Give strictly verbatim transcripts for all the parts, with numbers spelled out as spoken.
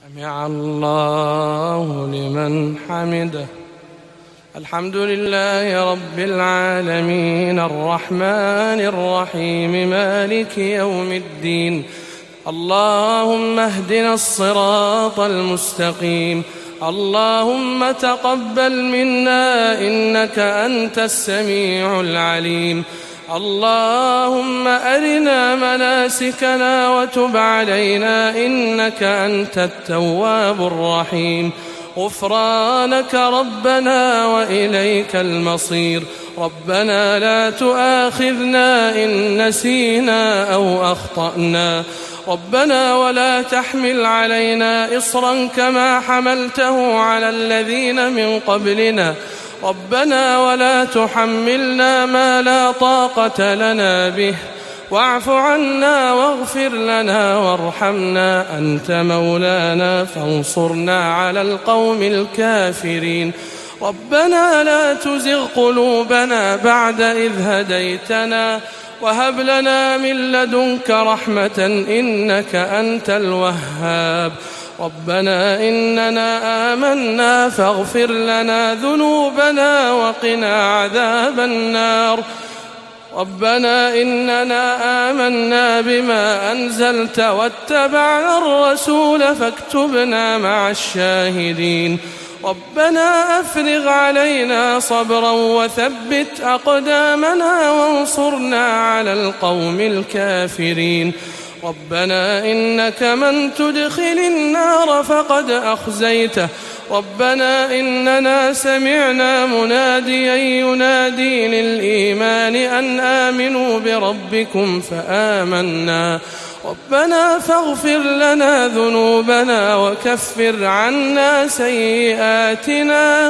سمع الله لمن حمده. الحمد لله رب العالمين الرحمن الرحيم مالك يوم الدين. اللهم اهدنا الصراط المستقيم. اللهم تقبل منا إنك أنت السميع العليم. اللهم أرنا مناسكنا وتب علينا إنك أنت التواب الرحيم. غفرانك ربنا وإليك المصير. ربنا لا تؤاخذنا إن نسينا أو أخطأنا. ربنا ولا تحمل علينا إصرا كما حملته على الذين من قبلنا. ربنا ولا تحملنا ما لا طاقة لنا به. واعف عنا واغفر لنا وارحمنا أنت مولانا فانصرنا على القوم الكافرين. ربنا لا تزغ قلوبنا بعد إذ هديتنا وهب لنا من لدنك رحمة إنك أنت الوهاب. ربنا إننا آمنا فاغفر لنا ذنوبنا وقنا عذاب النار. ربنا إننا آمنا بما أنزلت واتبعنا الرسول فاكتبنا مع الشاهدين. ربنا أفرغ علينا صبرا وثبت أقدامنا وانصرنا على القوم الكافرين. ربنا إنك من تدخل النار فقد أخزيته. ربنا إننا سمعنا مناديا ينادي للإيمان أن آمنوا بربكم فآمنا. ربنا فاغفر لنا ذنوبنا وكفر عنا سيئاتنا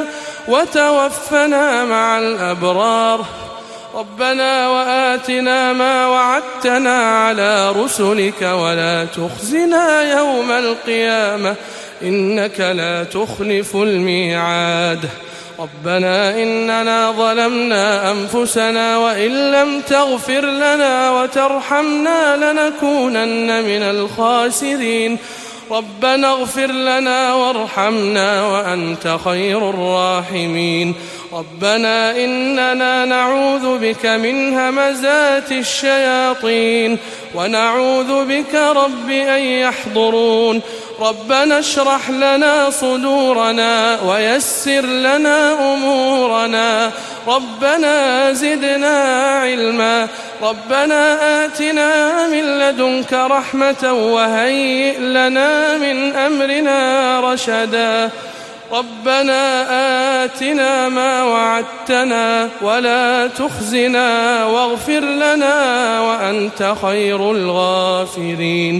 وتوفنا مع الأبرار. ربنا وآتنا ما وعدتنا على رسلك ولا تخزنا يوم القيامة إنك لا تخلف الميعاد. ربنا إننا ظلمنا أنفسنا وإن لم تغفر لنا وترحمنا لنكونن من الخاسرين. ربنا اغفر لنا وارحمنا وأنت خير الراحمين. ربنا إننا نعوذ بك من همزات الشياطين ونعوذ بك رب أن يحضرون. ربنا اشرح لنا صدورنا ويسر لنا أمورنا. ربنا زدنا علما. ربنا آتنا من لدنك رحمة وهيئ لنا من أمرنا رشدا. ربنا آتنا ما وعدتنا ولا تخزنا واغفر لنا وأنت خير الغافرين.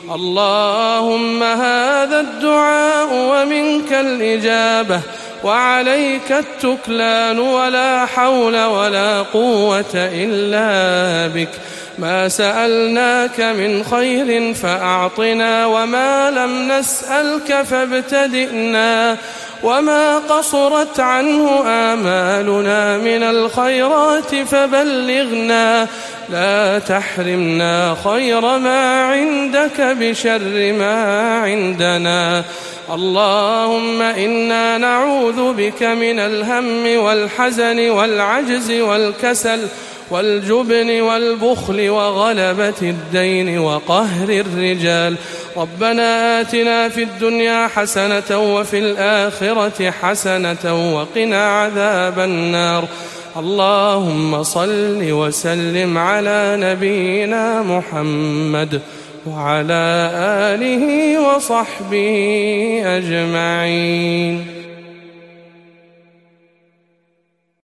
اللهم هذا الدعاء ومنك الإجابة وعليك التكلان ولا حول ولا قوة إلا بك. ما سألناك من خير فأعطنا وما لم نسألك فابتدئنا وما قصرت عنه آمالنا من الخيرات فبلغنا. لا تحرمنا خير ما عندك بشر ما عندنا. اللهم إنا نعوذ بك من الهم والحزن والعجز والكسل والجبن والبخل وغلبة الدين وقهر الرجال. ربنا آتنا في الدنيا حسنة وفي الآخرة حسنة وقنا عذاب النار. اللهم صل وسلم على نبينا محمد وعلى آله وصحبه أجمعين.